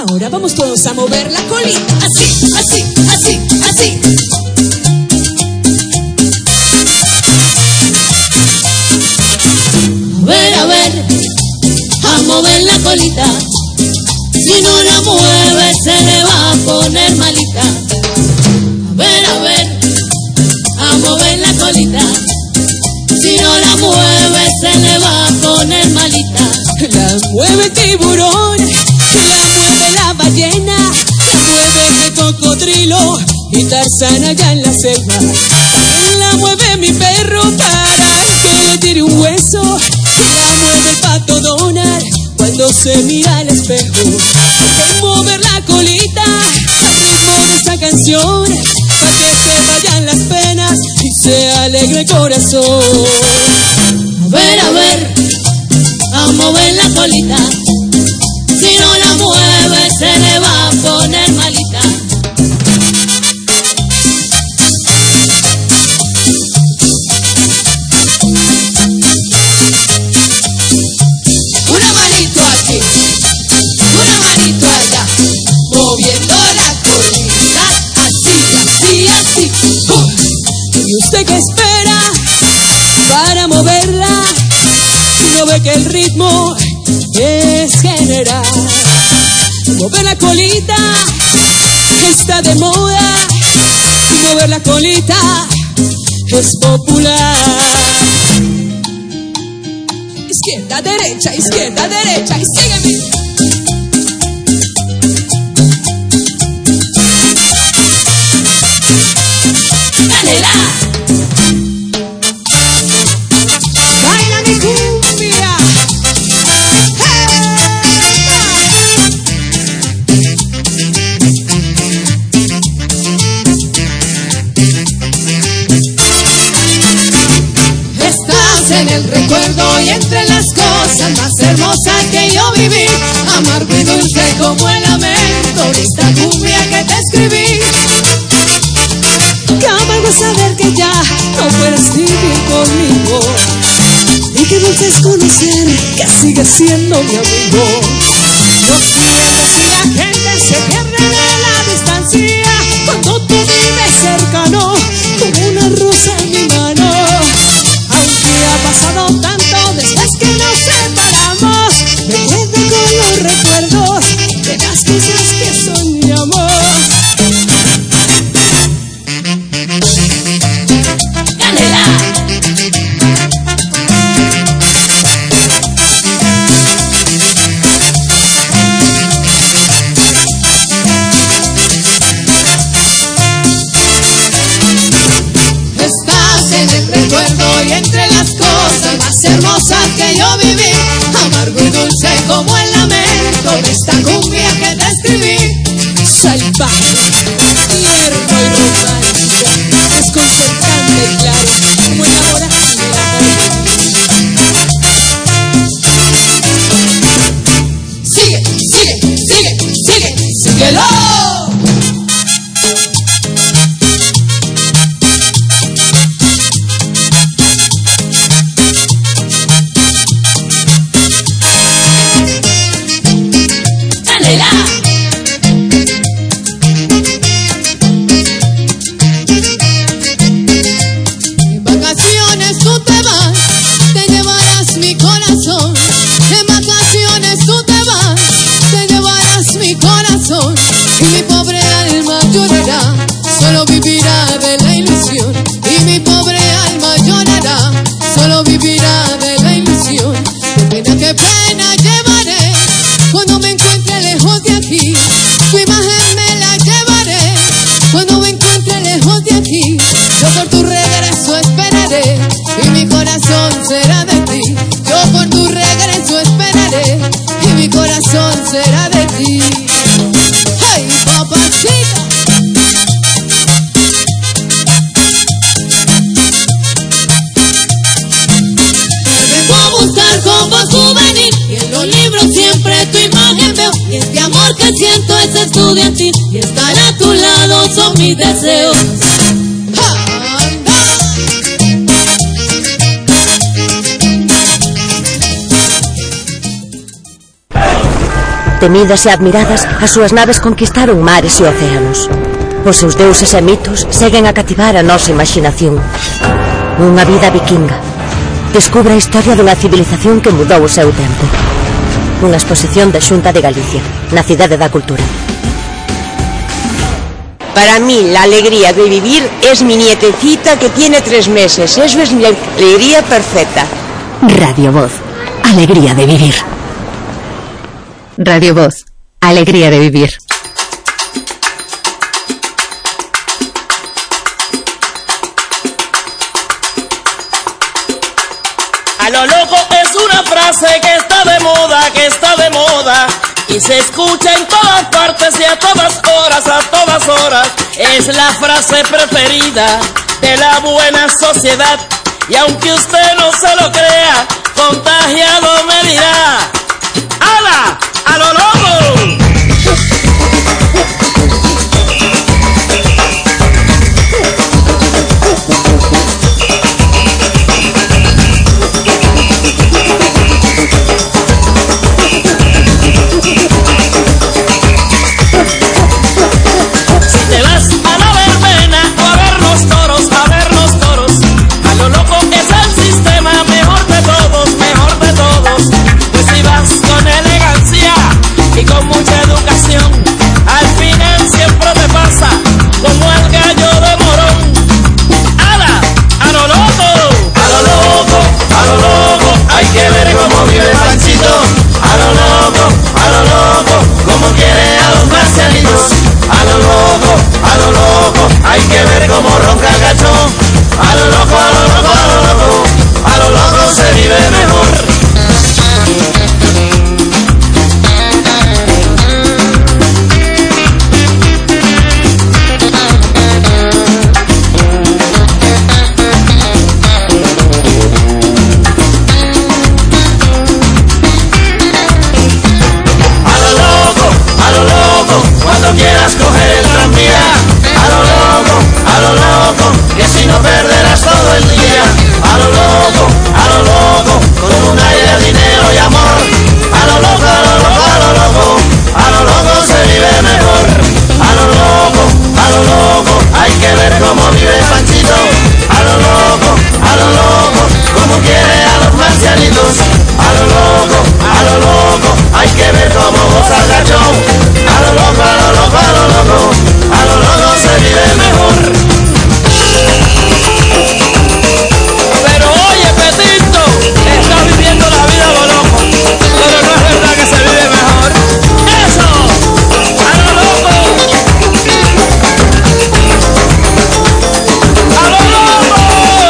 Ahora vamos todos a mover la colita. Así, así, así, así. A ver, a mover la colita. Si no la mueve se le va a poner malita. A ver, a mover la colita. Si no la mueve se le va a poner malita. La mueve el tiburón, la mueve la ballena, la mueve el cocodrilo y Tarzán allá en la selva. También la mueve mi perro para que le tire un hueso. La mueve el pato Donald cuando se mira al espejo. Hay que mover la colita al ritmo de esta canción, para que se vayan las penas y se alegre el corazón. A ver, a mover la colita. Si no la mueve se le va a poner malita. Una manito aquí, una manito allá, moviendo la colita, así, así, así. ¿Y usted qué espera para moverla? No ve que el ritmo es general. Mover la colita está de moda, mover la colita es popular. Izquierda, derecha, y sígueme. ¡Cálela! Baila mi cumbia. Estás en el recuerdo y entre las cosas más hermosas que yo viví, amargo y dulce como el lamento de esta cumbia que te escribí. Qué amargo saber que ya no puedes vivir conmigo, y qué dulce es conocer que sigues siendo mi amigo. Lo siento si la gente se pierde de la distancia cuando tú vives cercano como una rosa en mi mano. Aunque ha pasado tanto después que nos separamos, me quedo con los recuerdos de las cosas que soñamos. Estás en el recuerdo y entre las cosas más hermosas que yo viví, amargo y dulce como el lamento de esta cumbia que te escribí. Salvaje, tierno y romántico, desconcertante y claro, como enamoración de la tarde. Sigue, sigue, sigue, sigue, síguelo. En vacaciones tú te vas, te llevarás mi corazón. En vacaciones tú te vas, te llevarás mi corazón. Y mi pobre alma llorará, solo vivirá de la ilusión. Y mi pobre alma llorará, solo vivirá de la ilusión. Qué pena llevaré cuando me encuentre lejos de aquí. Tu imagen me la llevaré cuando me encuentre lejos de aquí. Yo por tu regreso esperaré y mi corazón será de ti. Yo por tu regreso esperaré y mi corazón será de ti. ¡Hey, papacita! Vengo a buscar como souvenir y en los libros siempre tu imagen veo. Y este amor que siento es estudiantil y estar a tu lado son mis deseos. Temidas e admiradas, as súas naves conquistaron mares e océanos. Os seus deuses e mitos seguen a cativar a nosa imaginación. Unha vida vikinga. Descubre a historia dunha civilización que mudou o seu tempo. Unha exposición da Xunta de Galicia, na Cidade da Cultura. Para mí, la alegría de vivir es mi nietecita que tiene 3 meses. Eso es mi alegría perfecta. Radio Voz, alegría de vivir. Radio Voz, alegría de vivir. A lo loco es una frase que está de moda, y se escucha en todas partes y a todas horas, es la frase preferida de la buena sociedad, y aunque usted no se lo crea, contagiado me dirá, ¡ala! ¡A lo loco! Hay que ver cómo ronca el gachón. A lo loco, a lo loco, a lo loco, a lo loco se vive mejor. A lo loco, cuando quieras coger el tranvía. A lo loco, que si no perderás todo el día. A lo loco, con un aire de dinero y amor. A lo loco, a lo loco, a lo loco, a lo loco se vive mejor. A lo loco, hay que ver cómo vive Panchito. A lo loco, como quiere a los marcianitos. A lo loco, hay que ver cómo goza el gachón. A lo loco, a lo loco, a lo loco, a lo loco se vive mejor. Pero oye, Petito, estás viviendo la vida a lo loco, pero no es verdad que se vive mejor. ¡Eso! ¡A lo loco! ¡A lo loco!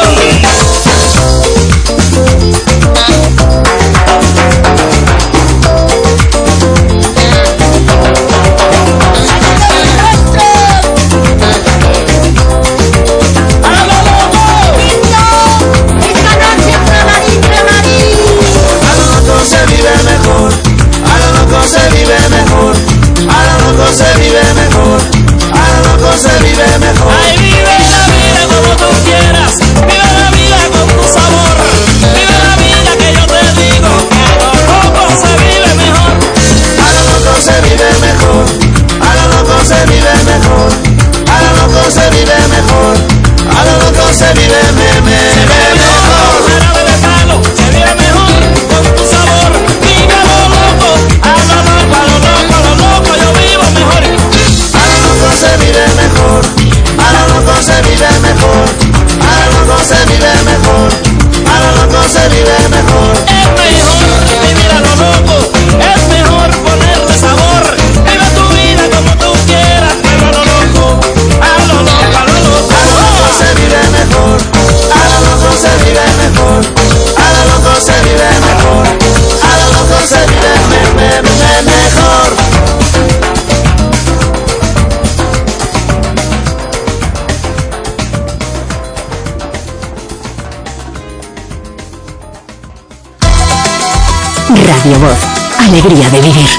Se vive mejor, a lo loco se vive mejor, a lo loco se vive mejor. Ay, vive la vida como tú quieras, vive la vida con tu sabor, vive la vida que yo te digo, que a lo loco se vive mejor. A lo loco se vive mejor, a lo loco se vive mejor, a lo loco se vive mejor, a lo loco se vive mejor. Jarabe de palo, se vive mejor con tu sabor, vive a lo loco, a lo loco, a lo loco, a lo loco, yo vivo mejor. A lo loco se vive mejor, a lo loco se vive mejor, a lo loco se vive mejor, a lo loco se vive mejor. Es mejor vivir a lo loco, es mejor ponerle sabor. Vive tu vida como tú quieras, pero a lo loco, a lo loco, a lo loco, a lo loco se vive mejor, a lo loco se vive mejor, a lo loco se vive mejor, a lo loco se vive mejor. Radio Voz, alegría de vivir.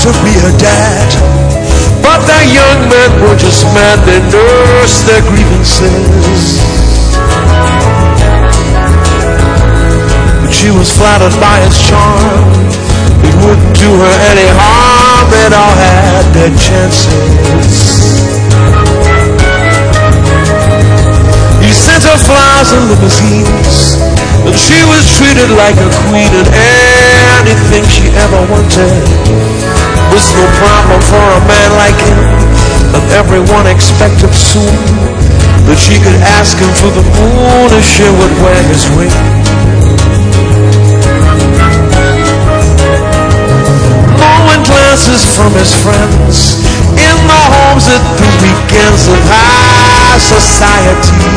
to be a dad, but their young men were just mad. They nursed their grievances, but she was flattered by his charm. It wouldn't do her any harm. They'd all had their chances. He sent her flowers and limousines, and she was treated like a queen, and anything she ever wanted was no problem for a man like him. And everyone expected soon that she could ask him for the moon if she would wear his ring. Mowing glances from his friends in the homes at the weekends of high society,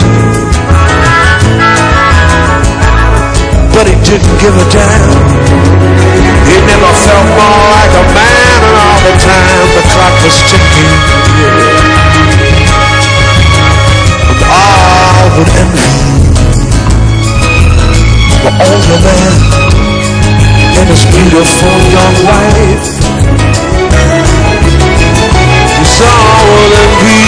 but he didn't give a damn. He never felt more like a man, and all the time the clock was ticking. And all would envy the older man and his beautiful young wife. Yes, all would envy.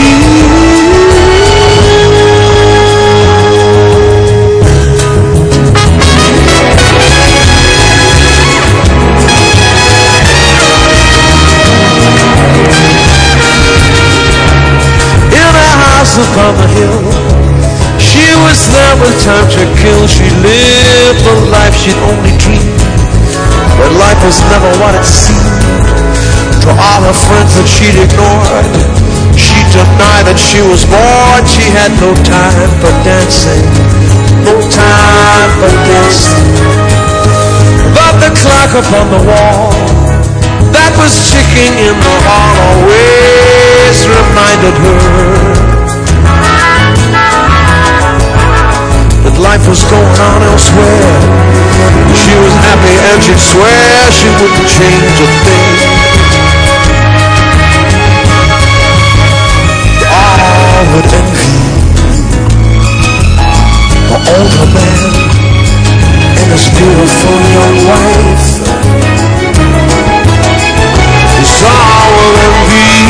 Upon the hill, she was there with time to kill. She lived the life she'd only dreamed, but life was never what it seemed. To all her friends that she'd ignored, she denied that she was bored. She had no time for dancing, no time for dancing. But the clock upon the wall that was ticking in the hall always reminded her life was going on elsewhere. She was happy and she'd swear she wouldn't change a thing. All would envy the older man and his beautiful young wife. Yes, all would envy.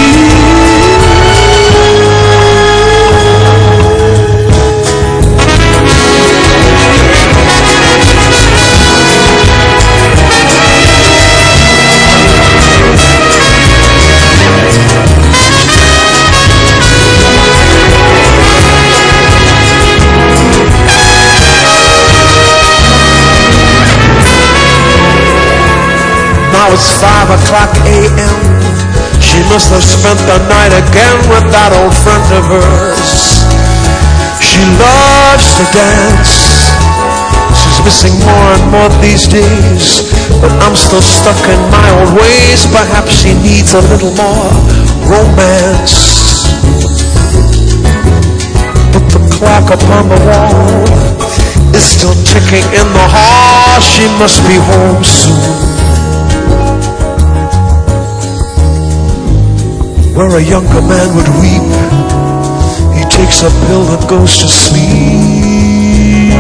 Now it's 5 o'clock a.m. She must have spent the night again with that old friend of hers. She loves to dance. She's missing more and more these days, but I'm still stuck in my old ways. Perhaps she needs a little more romance. But the clock upon the wall is still ticking in the hall. She must be home soon, where a younger man would weep. He takes a pill and goes to sleep.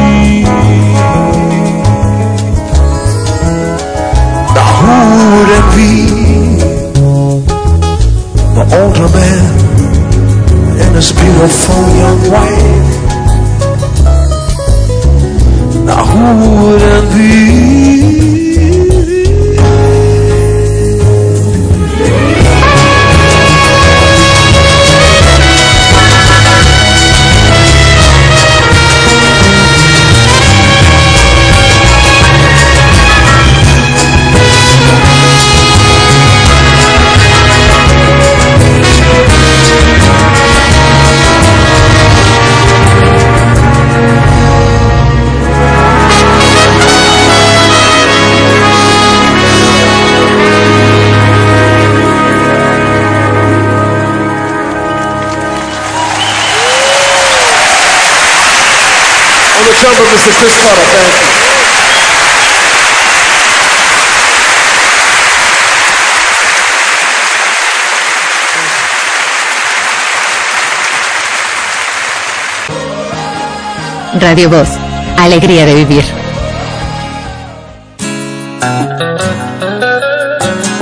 Now who would envy the older man and his beautiful young wife? Now who would envy? Trumpet, Mr. Chris Carter, thank you. Radio Voz, alegría de vivir.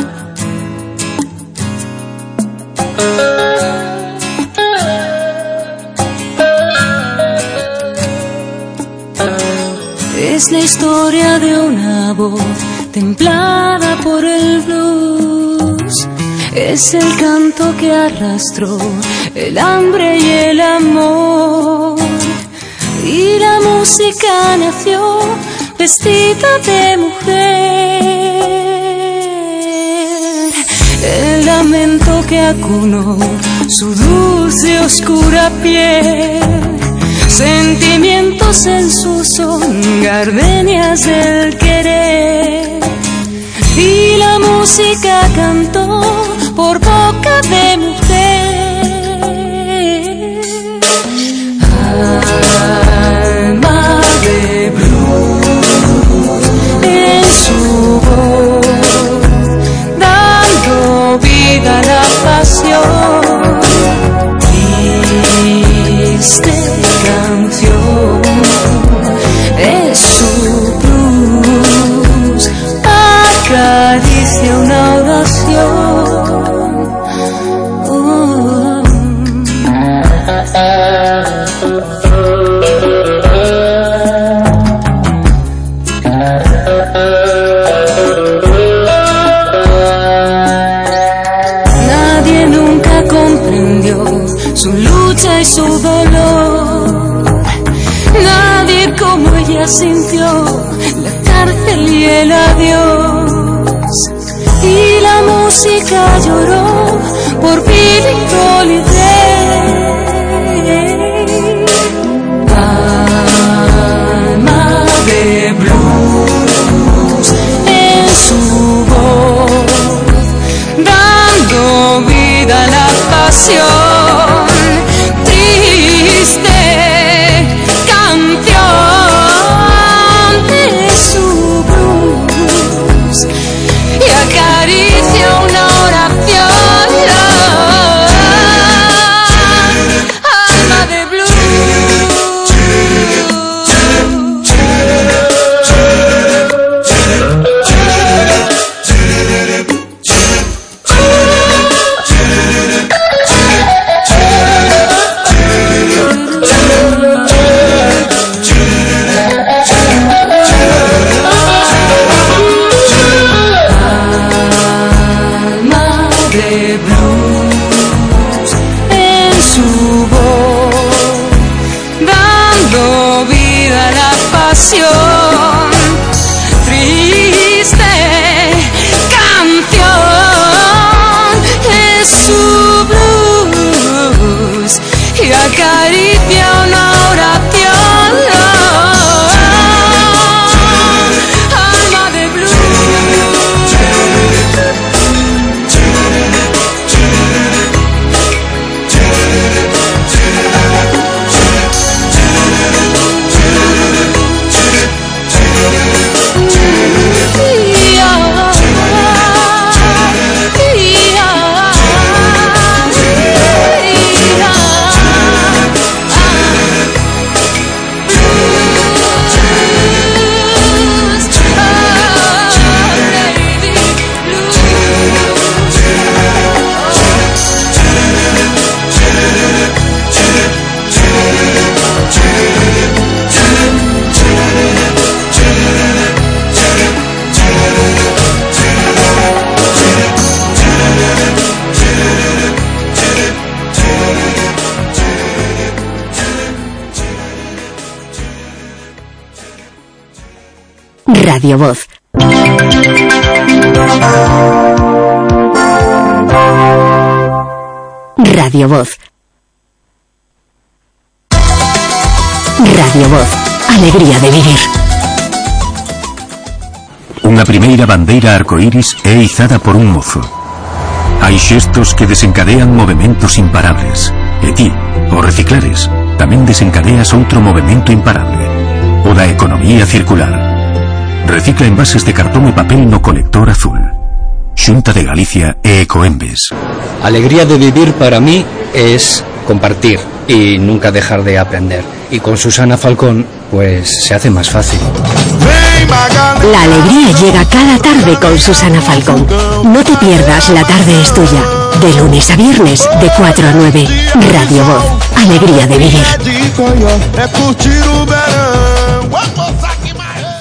Es la historia de una voz templada por el blues. Es el canto que arrastró el hambre y el amor. Y la música nació vestida de mujer. El lamento que acunó su dulce oscura piel. Sentimientos en su son, gardenias del querer. Y la música cantó por boca de mujer. Alma de blues en su voz, dando vida a la pasión. Triste canción es su blues, acaricia una oración. Nadie nunca comprendió su lucha y su dolor. Nadie como ella sintió la cárcel y el adiós. Y la música lloró por Billie Holiday. Alma de blues en su voz, dando vida a la pasión. Triste canción de su blues y acaricia una oración. Alma de blues. Triste canción es su blues y acaricia una oración. Alma de blues. Radio Voz. Radio Voz. Radio Voz. Alegría de vivir. Unha primeira bandeira arcoíris é izada por un mozo. Hai xestos que desencadean movementos imparables. E ti, ao reciclares, tamén desencadeas outro movemento imparable. O da economía circular. Recicla envases de cartón e papel no colector azul. Xunta de Galicia e Ecoembes. Alegría de vivir para mí es compartir y nunca dejar de aprender. Y con Susana Falcón, pues se hace más fácil. La alegría llega cada tarde con Susana Falcón. No te pierdas La Tarde es Tuya. De lunes a viernes, de 4 a 9. Radio Voz. Alegría de vivir.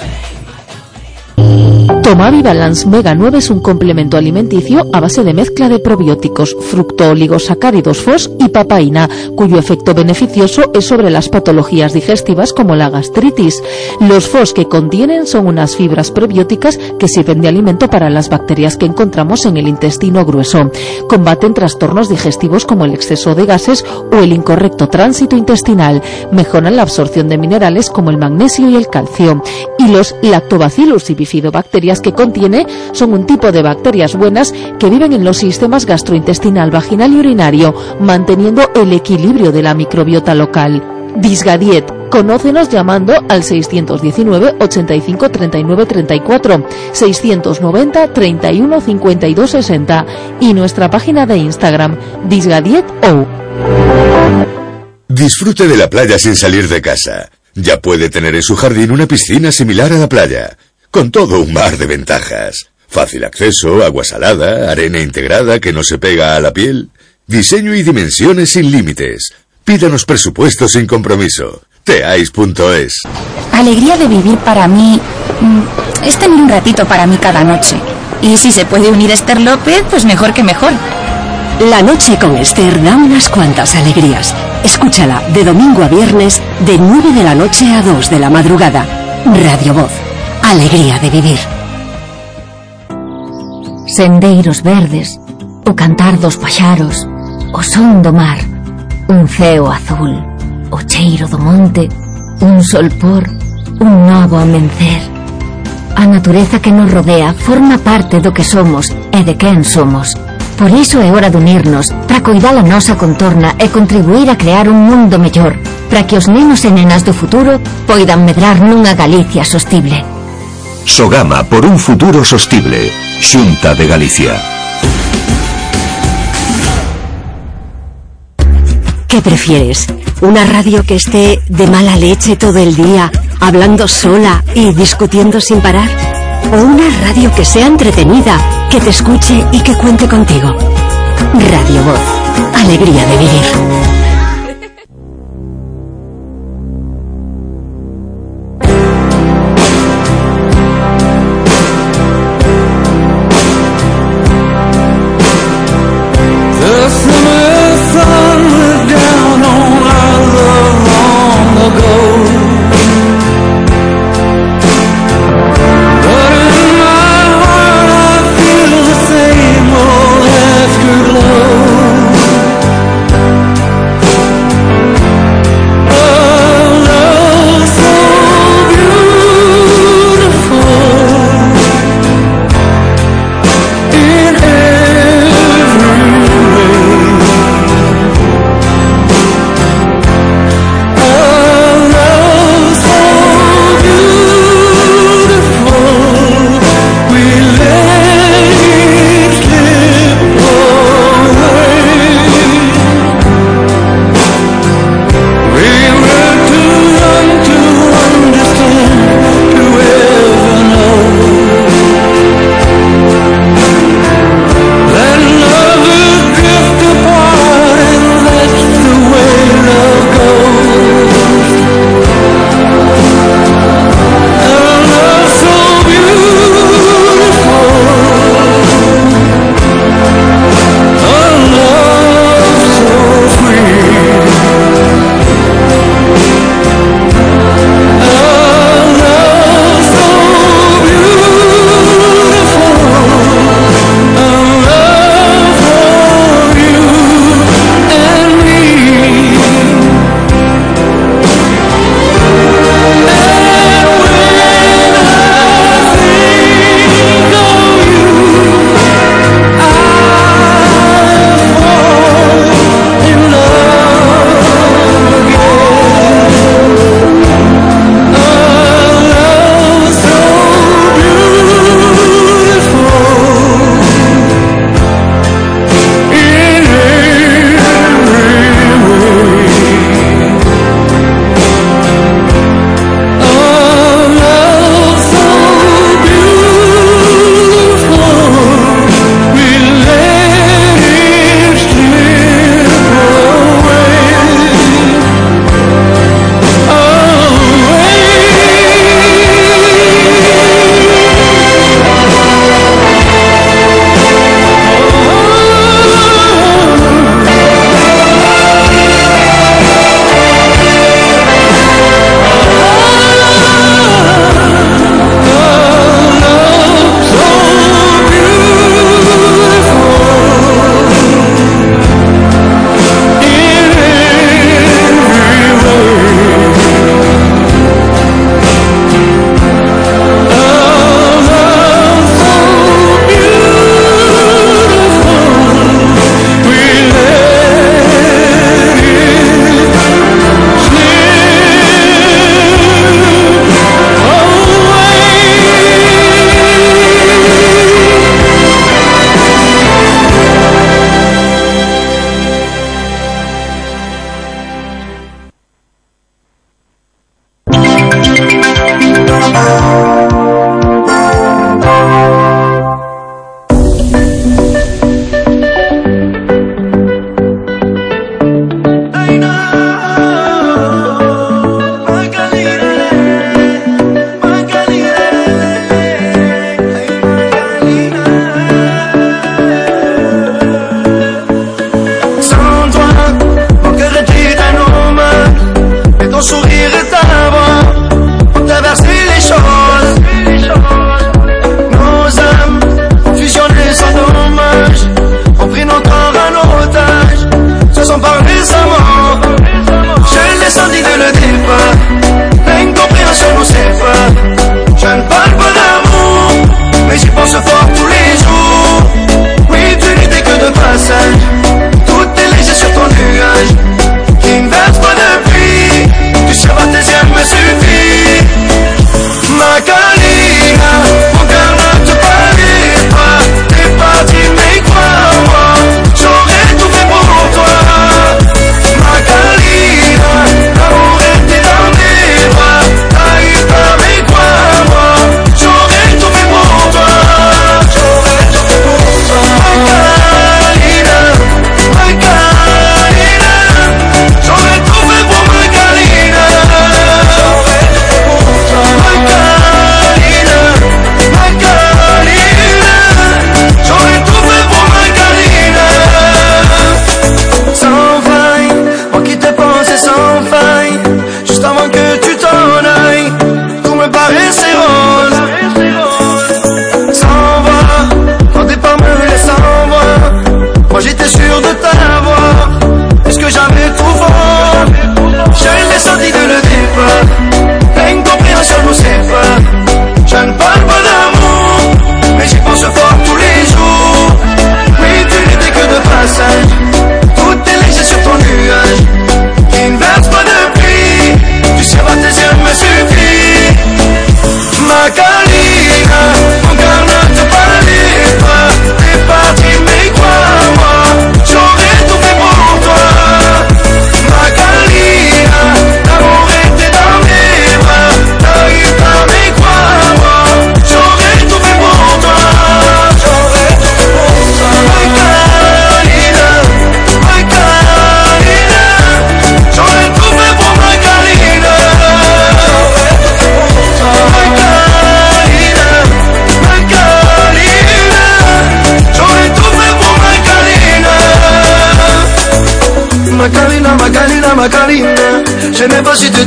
Tomavi Balance Mega 9 es un complemento alimenticio a base de mezcla de probióticos, fructooligosacáridos FOS y papaína, cuyo efecto beneficioso es sobre las patologías digestivas como la gastritis. Los FOS que contienen son unas fibras prebióticas que sirven de alimento para las bacterias que encontramos en el intestino grueso. Combaten trastornos digestivos como el exceso de gases o el incorrecto tránsito intestinal. Mejoran la absorción de minerales como el magnesio y el calcio. Y los Lactobacillus y bifidobacterias que contiene son un tipo de bacterias buenas que viven en los sistemas gastrointestinal, vaginal y urinario, manteniendo el equilibrio de la microbiota local. Disgadiet. Conócenos llamando al 619 85 39 34, 690 31 52 60 y nuestra página de Instagram, DisgadietO. Disfrute de la playa sin salir de casa. Ya puede tener en su jardín una piscina similar a la playa, con todo un mar de ventajas. Fácil acceso, agua salada, arena integrada que no se pega a la piel, diseño y dimensiones sin límites. Pídanos presupuesto sin compromiso. Teais.es. Alegría de vivir para mí es tener un ratito para mí cada noche. Y si se puede unir Esther López, pues mejor que mejor. La noche con Esther da unas cuantas alegrías. Escúchala de domingo a viernes, de 9 de la noche a 2 de la madrugada. Radio Voz. Alegría de vivir. Sendeiros verdes, o cantar dos paxaros, o son do mar, un ceo azul, o cheiro do monte, un solpor, un novo amencer. A natureza que nos rodea forma parte do que somos e de quen somos. Por iso é hora de unirnos para coidar a nosa contorna e contribuir a crear un mundo mellor, para que os nenos e nenas do futuro poidan medrar nunha Galicia sostible. Sogama por un futuro sostible. Xunta de Galicia. ¿Qué prefieres? ¿Una radio que esté de mala leche todo el día, hablando sola y discutiendo sin parar? ¿O una radio que sea entretenida, que te escuche y que cuente contigo? Radio Voz. Alegría de vivir.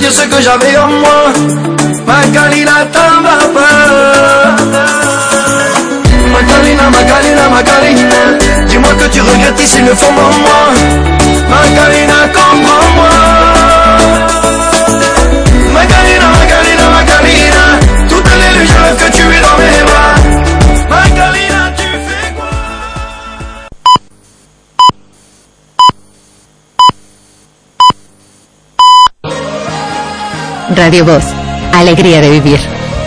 dire ce que j'avais en moi. Macarena, t'en vas pas. Macarena, Macarena, Macarena, dis-moi que tu regrettes ici le fond de moi. Macarena, comprends-moi. Macarena, Macarena, Macarena, toutes les nuits je rêve que tu es dans mes bras. Macarena, tu fais quoi? Radio Voz, alegría de vivir.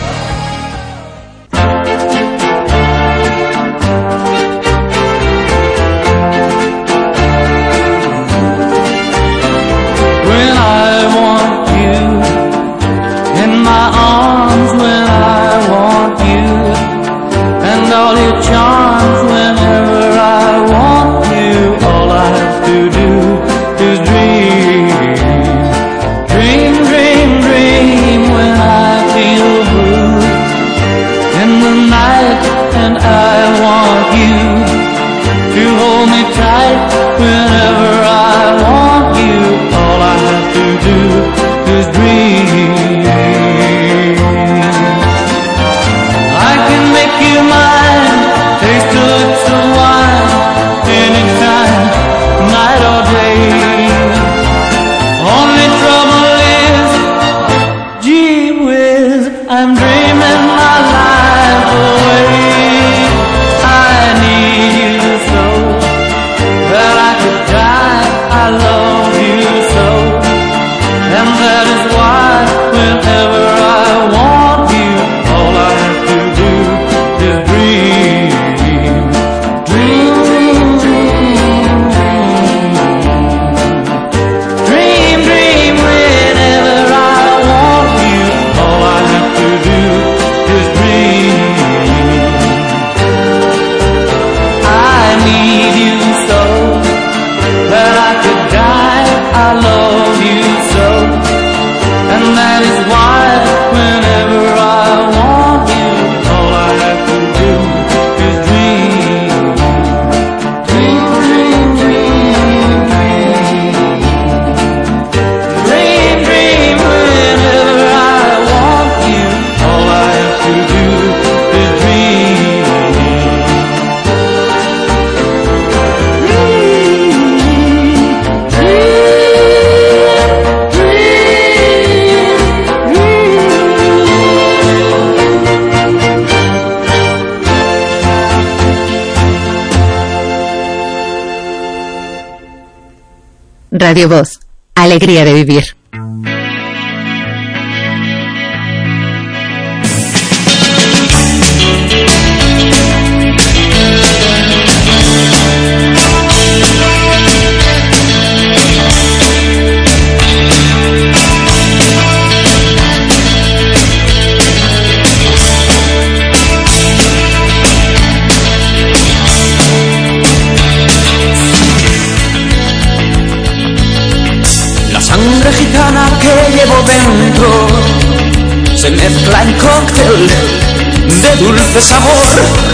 Radio Voz, alegría de vivir. Que llevo dentro se mezcla en cóctel de dulce sabor.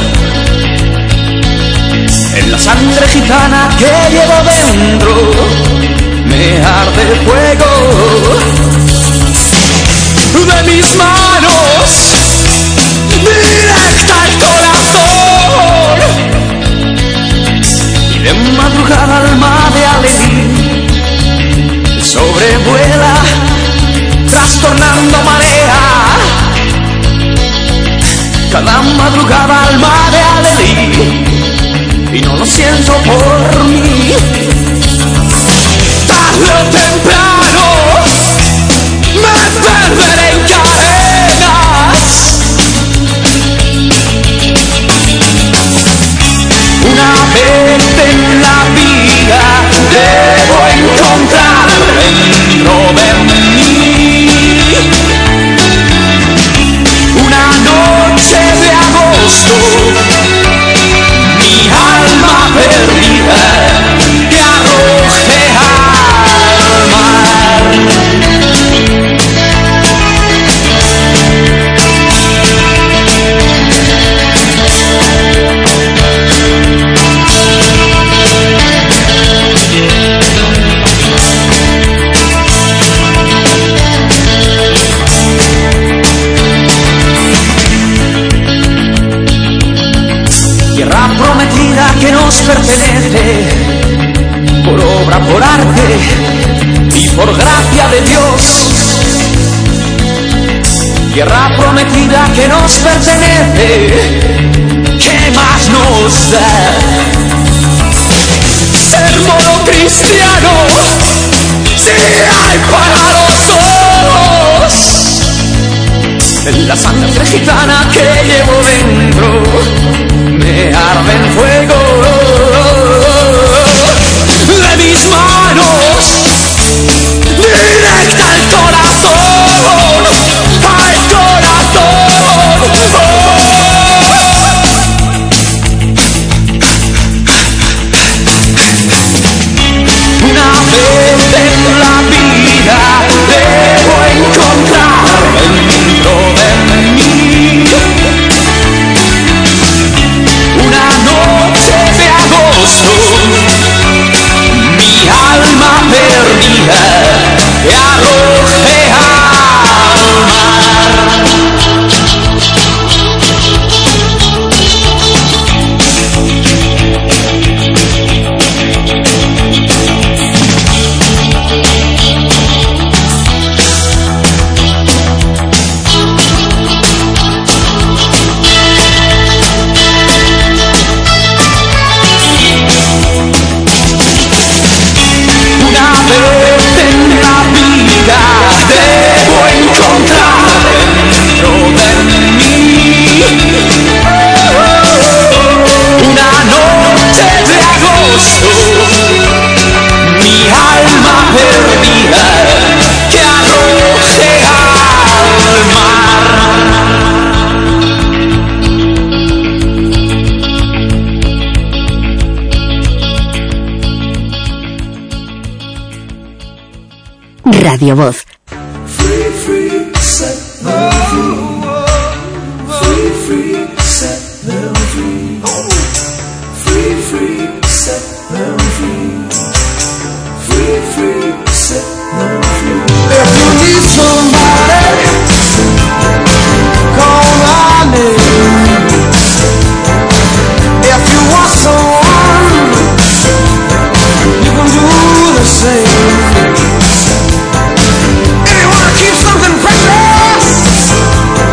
En la sangre gitana que llevo dentro me arde fuego. De mis manos directa al corazón y de madrugada alma de alegría sobrevuela, trastornando marea. Cada madrugada alma de alegría, y no lo siento por mí. Tarde o temprano me perderé en cadenas. Una vez en la vida debo encontrar dentro de mí una noche de agosto por gracia de Dios. Tierra prometida que nos pertenece, ¿qué más nos da? Ser monocristiano, si hay para los ojos. En la sangre gitana que llevo dentro me arde el fuego de mis manos, directa al corazón, al corazón. Una vez en la vida debo encontrar dentro de mí una noche de agosto, mi alma perdida que arroje al mar. Debo encontrar dentro de mí una noche de agosto, mi alma perdida que arroje al mar. Radio Voz. Anyone keep something precious?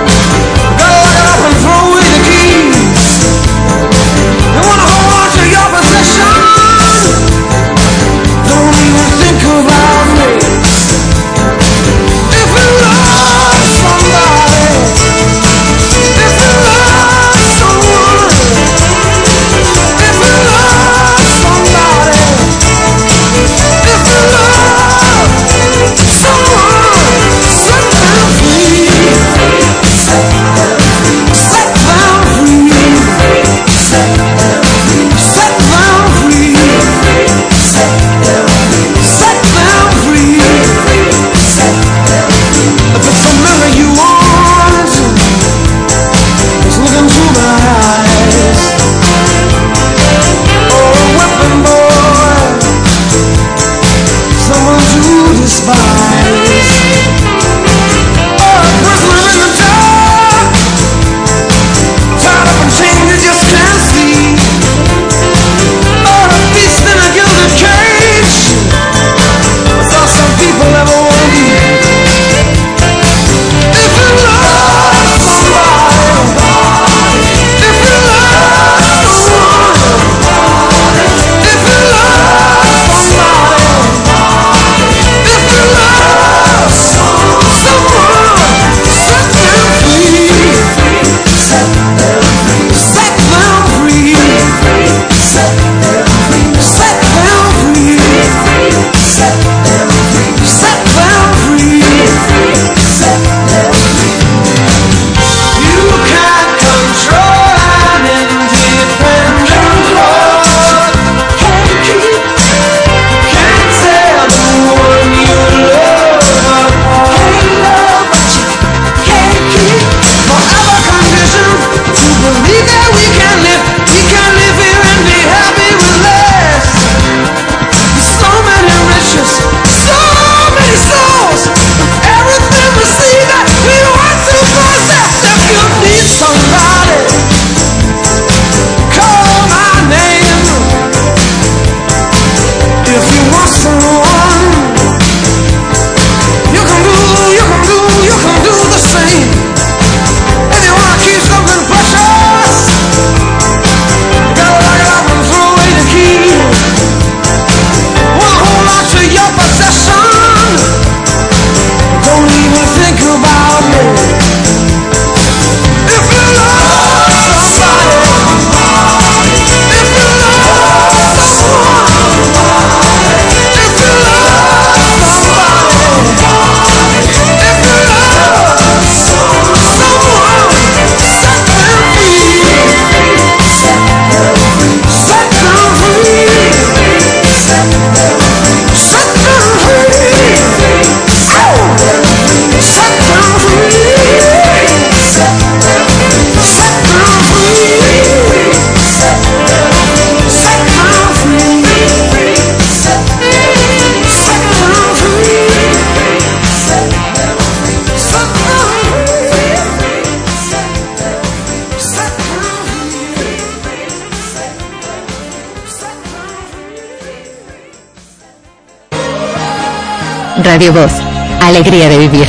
Radio Voz, alegría de vivir.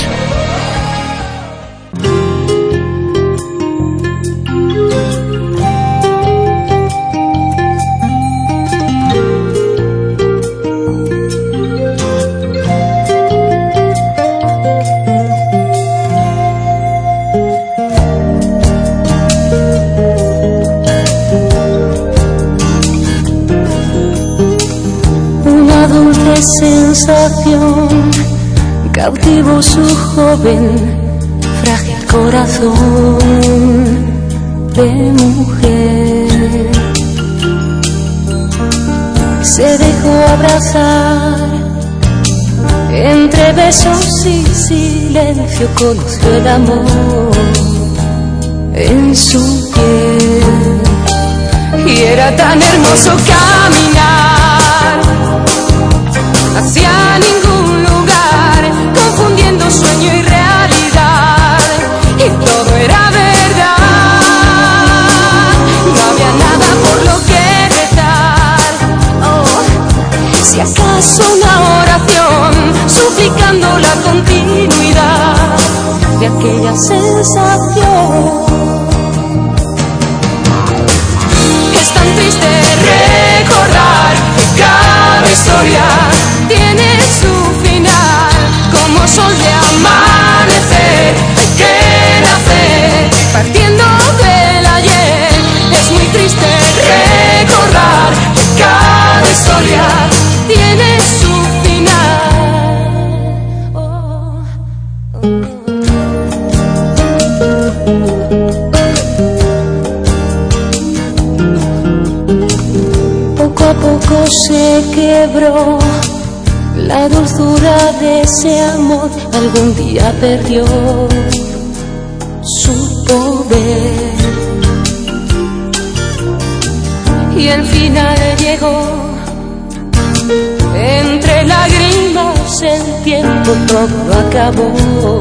Sensación cautivó su joven, frágil corazón de mujer. Se dejó abrazar, entre besos y silencio conoció el amor en su piel. Y era tan hermoso caminar hacia ningún lugar, confundiendo sueño y realidad, y todo era verdad. No había nada por lo que rezar, oh, si acaso una oración, suplicando la continuidad de aquella sensación. Es tan triste recordar que cada historia tiene su final, como sol de amanecer, hay que nacer, partiendo del ayer. Es muy triste recordar que cada historia tiene su final. Poco a poco se quebró la dulzura de ese amor, algún día perdió su poder. Y el final llegó, entre lágrimas el tiempo todo acabó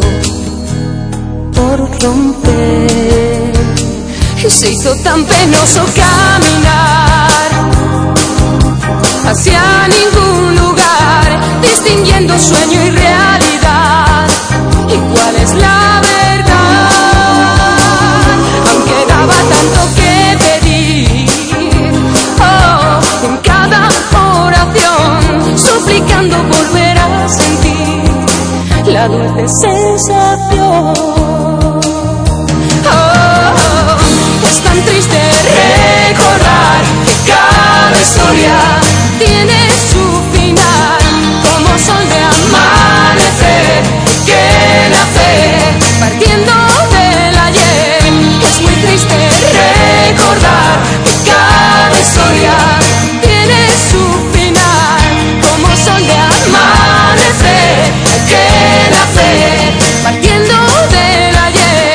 por romper. Y se hizo tan penoso caminar hacia ningún lugar, distinguiendo sueño y realidad. ¿Y cuál es la verdad? Aunque daba tanto que pedir, oh, en cada oración, suplicando volver a sentir la dulce sensación. Oh, es tan triste recordar que cada historia tiene su final, como sol de amanecer, que nacer, partiendo del ayer. Es muy triste recordar que cada historia tiene su final, como sol de amanecer, que nacer, partiendo del ayer.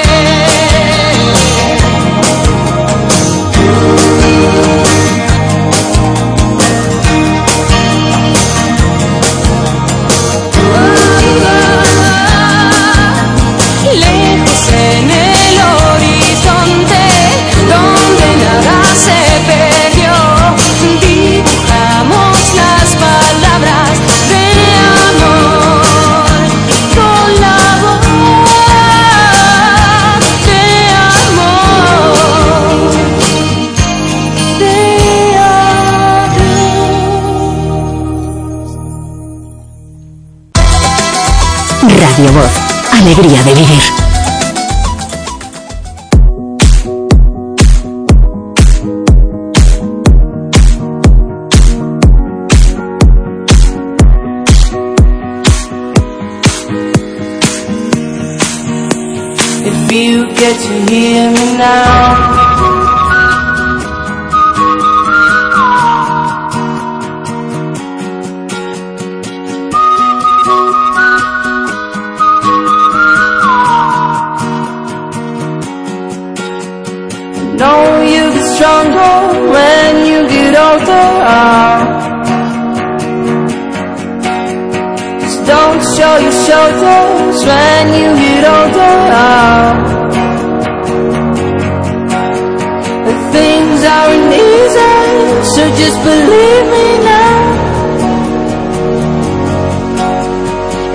Radio Voz, alegría de vivir. If you get to hear me now, know you get stronger when you get older. Just don't show your shoulders when you get older. And things aren't easy, so just believe me now.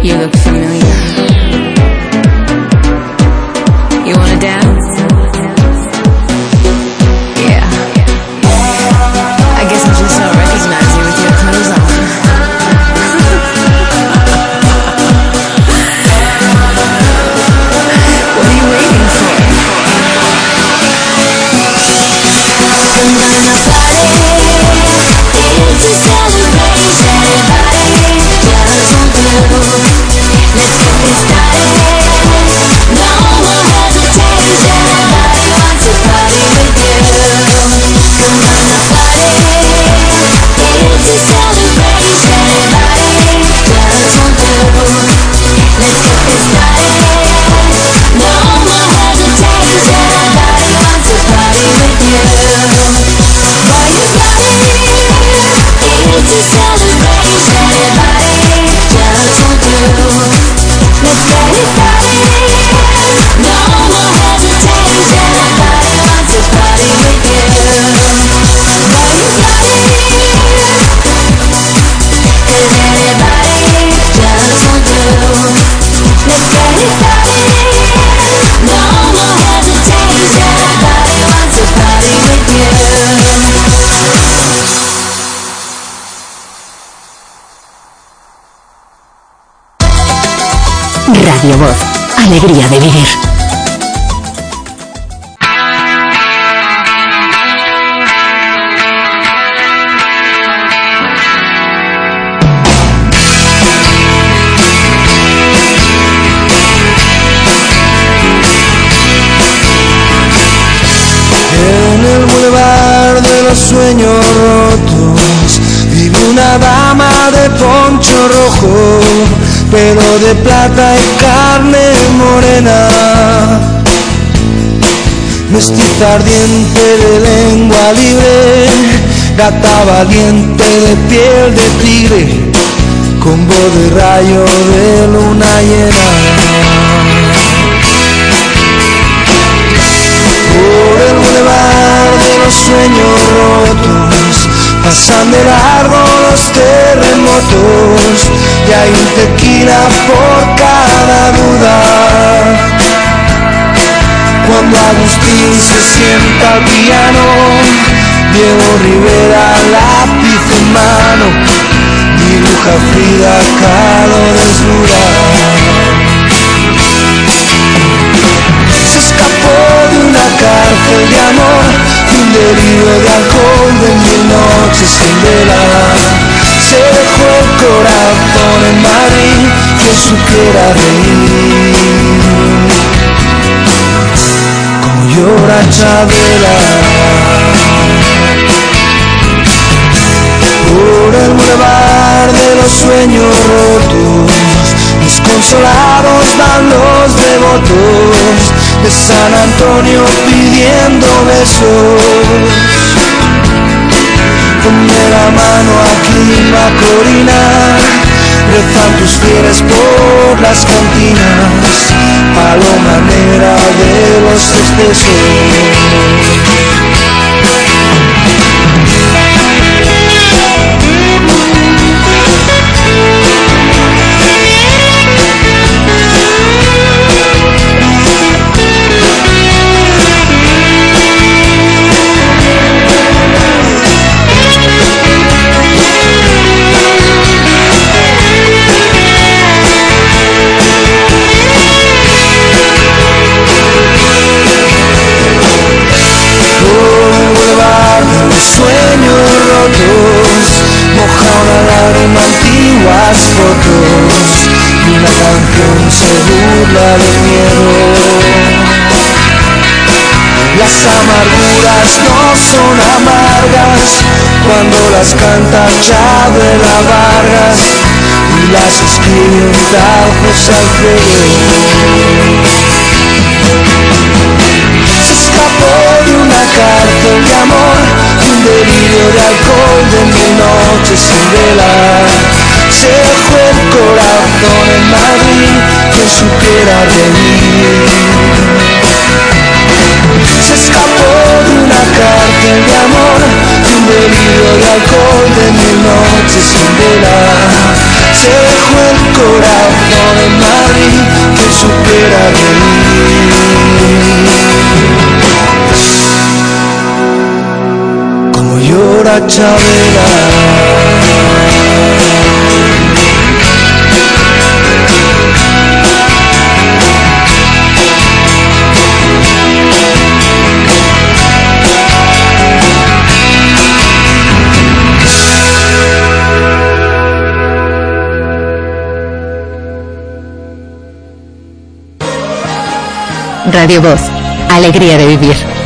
You look familiar. You wanna dance? Yeah. I guess I just don't recognize you with your clothes on. What are you waiting for? I'm gonna party. It's a celebration. Everybody just want to. Let's get this started. No more hesitation. Everybody wants to party with you. Come on, the party. It's a celebration. Everybody just want to. Let's get this started. No more hesitation. Everybody wants to party with you. Boy, you got it. It's a celebration. Everybody just want to. Let's get it started. No more hesitation. Everybody wants to party with you. Boy, you got it. 'Cause everybody just want to. Let's get it started. No more hesitation. Everybody wants to party with you. Radio Voz, alegría de vivir. En el bulevar de los sueños rotos vive una dama de poncho rojo, pelo de plata y carne morena, mestiza ardiente de lengua libre, gata valiente de piel de tigre, con voz de rayo de luna llena. Por el bulevar de los sueños rotos pasan de largo los terremotos y hay un tequila por cada duda. Cuando Agustín se sienta al piano, Diego Rivera lápiz en mano, dibuja Frida Kahlo desnuda. Se escapó de una cárcel de amor, de un delirio de alcohol, de 1000 noches sin vela. Se dejó el corazón en Madrid, que supiera reír, como llora Chabela. Por el bulevar de los sueños rotos, desconsolados van los devotos de San Antonio pidiendo besos. Ponme la mano aquí, Macorina, rezan tus fieles por las cantinas, paloma negra de los excesos. Sueños rotos, moja una lágrima, antiguas fotos, y una canción se burla del miedo. Las amarguras no son amargas cuando las canta Chabela Vargas y las escribe un tal José Alfredo. Se escapó de una cárcel de amor, de un delirio de alcohol, de 1000 noches sin vela. Se dejó el corazón en Madrid, que supiera reír. Se escapó de una cárcel de amor, de un delirio de alcohol, de 1000 noches sin vela. Se dejó el corazón la Chabela. Radio Voz, alegría de vivir.